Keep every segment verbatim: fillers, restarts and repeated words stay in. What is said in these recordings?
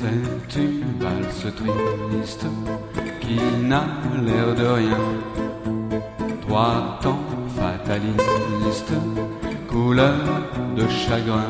C'est une valse triste qui n'a l'air de rien. Trois temps fatalistes, couleur de chagrin.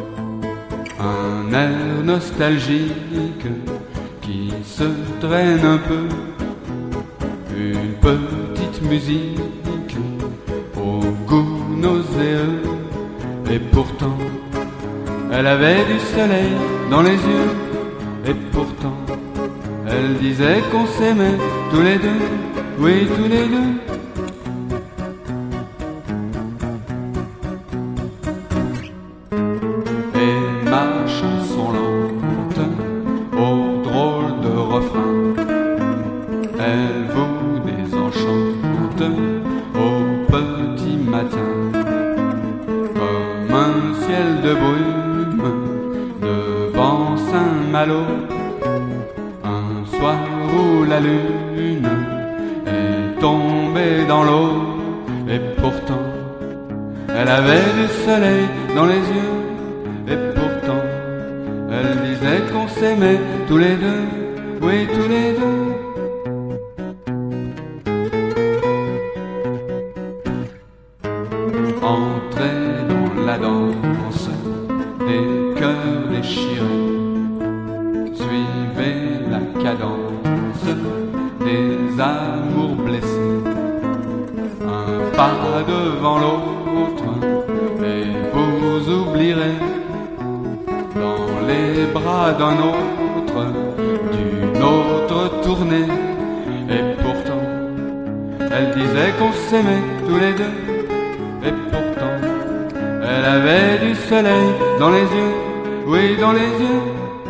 Un air nostalgique qui se traîne un peu. Une petite musique au goût nauséeux. Et pourtant, elle avait du soleil dans les yeux. Et pourtant, elle disait qu'on s'aimait tous les deux. Oui, tous les deux. Et ma chanson lente, au drôle de refrain, elle vous désenchante au petit matin. Comme un ciel de brume devant Saint-Malo, un soir où la lune est tombée dans l'eau. Et pourtant, elle avait du soleil dans les yeux. Et pourtant, elle disait qu'on s'aimait tous les deux. Oui, tous les deux. Entrez dans la danse des cœurs déchirés. Suivez la cadence des amours blessés. Un pas devant l'autre et vous oublierez dans les bras d'un autre, d'une autre tournée. Et pourtant, elle disait qu'on s'aimait tous les deux. Et pourtant, elle avait du soleil dans les yeux. Oui, dans les yeux.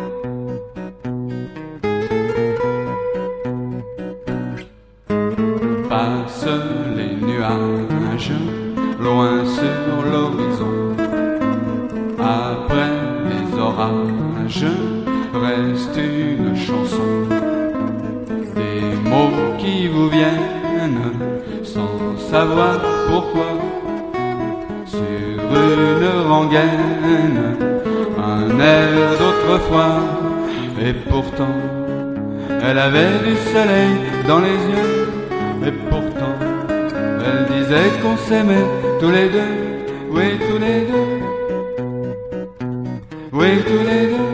Passent les nuages loin sur l'horizon. Après les orages reste une chanson. Des mots qui vous viennent sans savoir pourquoi. Sur une rengaine, un air d'autrefois. Et pourtant, elle avait du soleil dans les yeux. Et pourtant, elle disait qu'on s'aimait tous les deux. Oui, tous les deux. Oui, tous les deux.